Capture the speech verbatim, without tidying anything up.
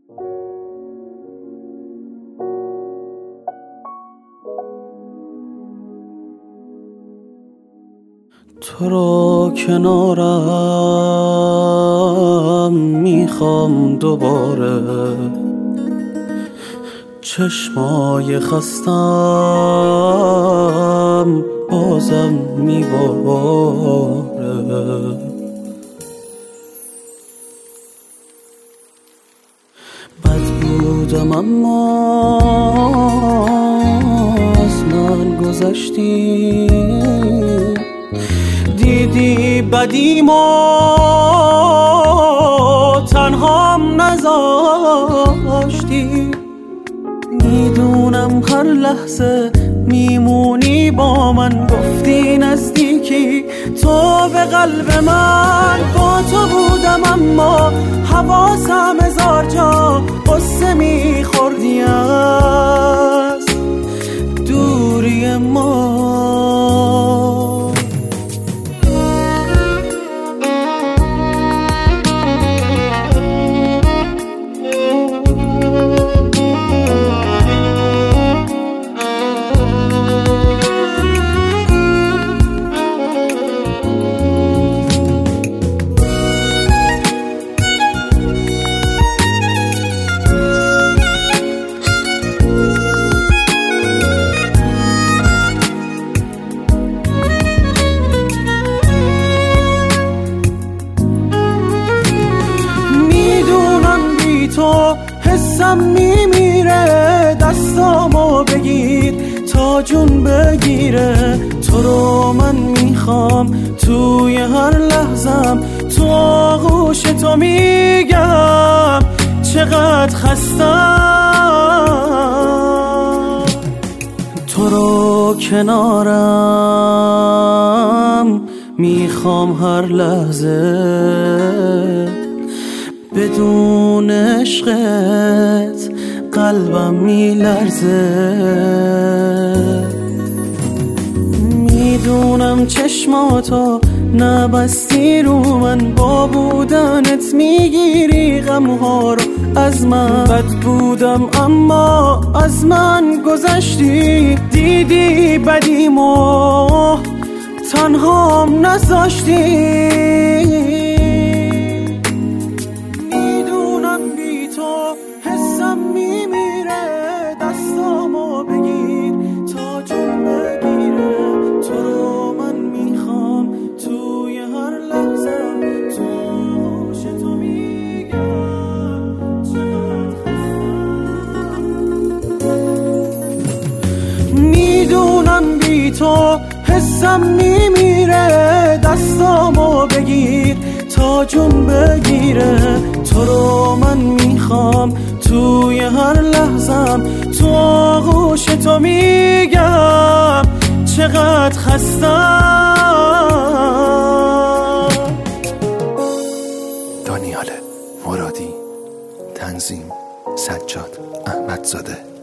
تو رو کنارم میخوام دوباره، چشمای خستم بازم میباره. بد بودم اما از من گذشتی، دیدی بدیمو تنهام نذاشتی. میدونم هر لحظه میمونی با من، گفتی نزدیکی تو به قلب من. با تو بودم اما حواسم هزار جا، قصه میخوردی از دوری ما. تو حسم میمیره، دستامو بگیر تا جون بگیره. تو رو من میخوام توی هر لحظم، تو آغوش تو میگم چقدر خستم. تو رو کنارم میخوام هر لحظه، بدون عشقت قلبم میلرزه. میدونم چشماتو نبستی رو من، با بودنت میگیری غمها رو از من. بد بودم اما از من گذشتی، دیدی بدیمو تنهام نذاشتی. حسم میمیره، دستامو بگیر تا جون بگیره. تو رو من میخوام توی هر لحظم، تو آغوش تو میگم چقدر خستم. میدونم بی تو حسم میمیره، دستامو بگیر تا جون بگیره. تو رو من میخوام توی هر لحظم، تو آغوش تو میگم چقدر خستم. دانیال مرادی، تنظیم سجاد احمدزاده.